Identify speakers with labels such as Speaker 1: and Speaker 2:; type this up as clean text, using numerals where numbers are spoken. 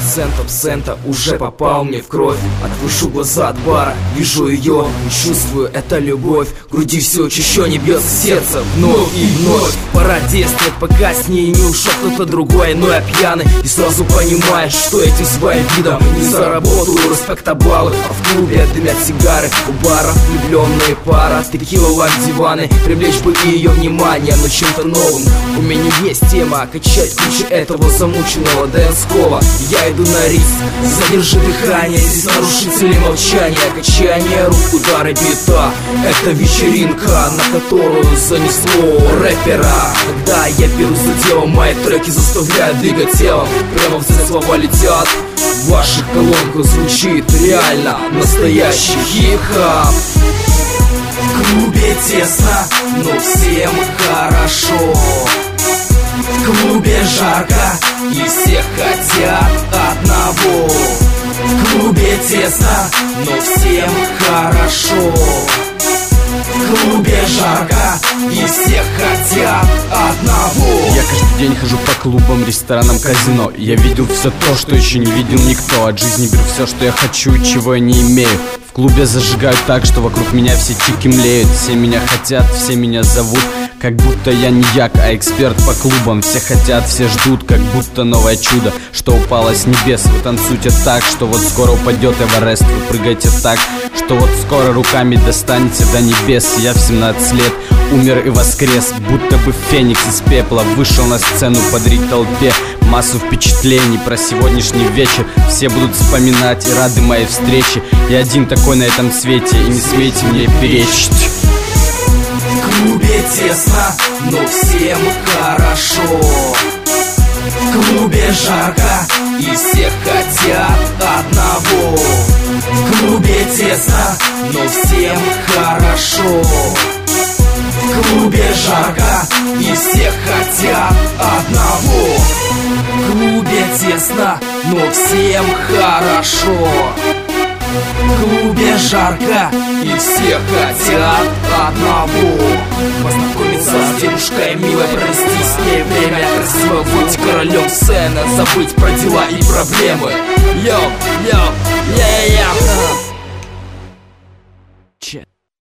Speaker 1: процентов цента уже попал мне в кровь. Отвожу глаза от бара, вижу ее и чувствую, это любовь. В груди все еще не бьется сердце вновь и вновь. Пора действовать, пока с ней не ушел кто-то другой. Но я пьяный и сразу понимаешь, что этим своим видом не заработаю респектобаллы. А в клубе дымят сигары, у бара влюбленные пара. Текила, лайм, диваны, привлечь бы и ее внимание, но чем-то новым. У меня есть тема, качать ключи этого замученного дэнс-кола. Я иду на риск, задержи дыхание. Здесь нарушители молчания, качание рук, удары бита. Это вечеринка, на которую занесло рэпера. Когда я берусь за дело, мои треки заставляют двигать телом. Прямо в цель слова летят, в ваших колонках звучит реально настоящий хип-хоп. В клубе тесно, но всем хорошо. В клубе жарко, и все хотят одного. В клубе тесно, но всем хорошо. В клубе жарко, и все хотят одного.
Speaker 2: Я каждый день хожу по клубам, ресторанам, казино. Я видел все то, что еще не видел никто. От жизни беру все, что я хочу и чего я не имею. В клубе зажигают так, что вокруг меня все тики млеют. Все меня хотят, все меня зовут, как будто я не як, а эксперт по клубам. Все хотят, все ждут, как будто новое чудо, что упало с небес. Вы танцуйте так, что вот скоро упадет Эверест. Вы прыгайте так, что вот скоро руками достанете до небес. Я в 17 лет умер и воскрес, будто бы феникс из пепла. Вышел на сцену подарить толпе массу впечатлений про сегодняшний вечер. Все будут вспоминать и рады моей встрече. Я один такой на этом свете, и не смейте мне перечить.
Speaker 1: В клубе тесно, но всем хорошо. В клубе жарко, и все хотят одного. В клубе тесно, но всем хорошо. В клубе жарко, и все хотят одного. В клубе тесно, но всем хорошо. В клубе жарко, и все хотят одного. Познакомиться с девушкой милой, провести с ней время, красиво быть королем сцены, забыть про дела и проблемы. Йоу, йоу, yeah.